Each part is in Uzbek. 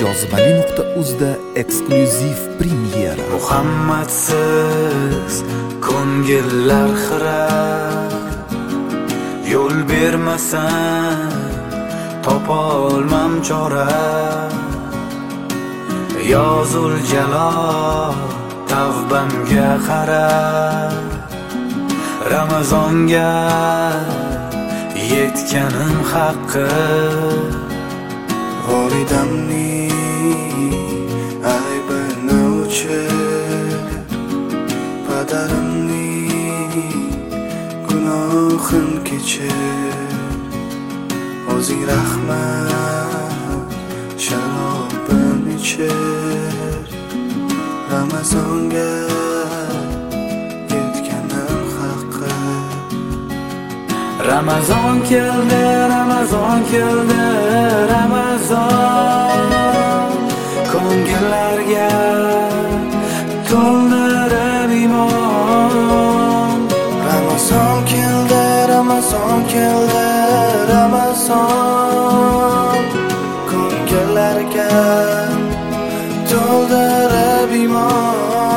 Jozibali.uzda eksklyuziv premyera. Muhammadsiz ko'ngillar xira, yo'l bermasan topolmam chora. Yozul jalol tavbamga qara, Ramazonga yetganim haqqi. Volidamning aybini o'chir, padarimning gunohin kechir. O'zing rahmat sharobim ichir, Ramazonga yetganim haqqi. Ramazon keldi, Ramazon keldi, Ramazon ko'ngillarga to'ldirib iymon. Ramazon keldi, Ramazon keldi, Ramazon ko'ngillarga to'ldirib iymon.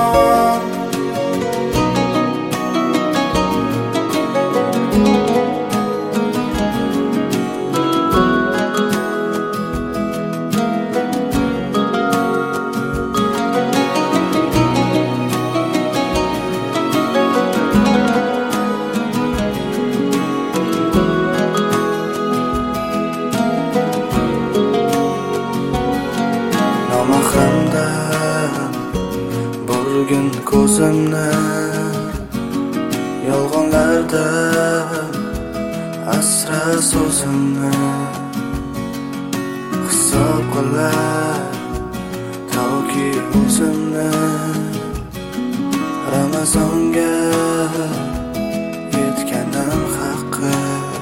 Mahramdan burgun ko'zimni, yolg'onlardan asra so'zimni. Hisob qilar toki o'zimni, Ramazonga yetganim haqqi.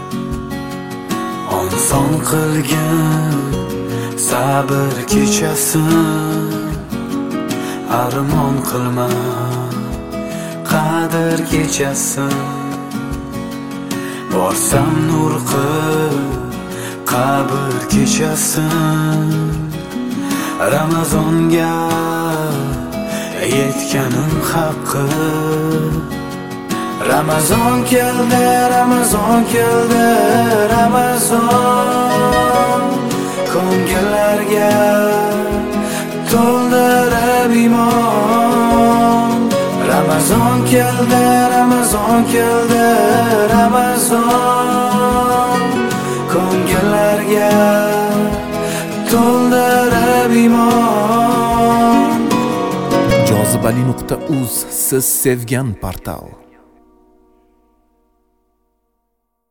Onson qilgin sabr kechasin, armon qilma qadr kechasin. Borsam nur qil qabr kechasin, Ramazonga yetganim haqqi. Ramazon keldi, Ramazon keldi, Ramazon ko'ngillarga to'ldirib iymon. Ramazon keldi, Ramazon keldi, Ramazon ko'ngillarga to'ldirib iymon. Jozibali.uz, siz sevgan portal.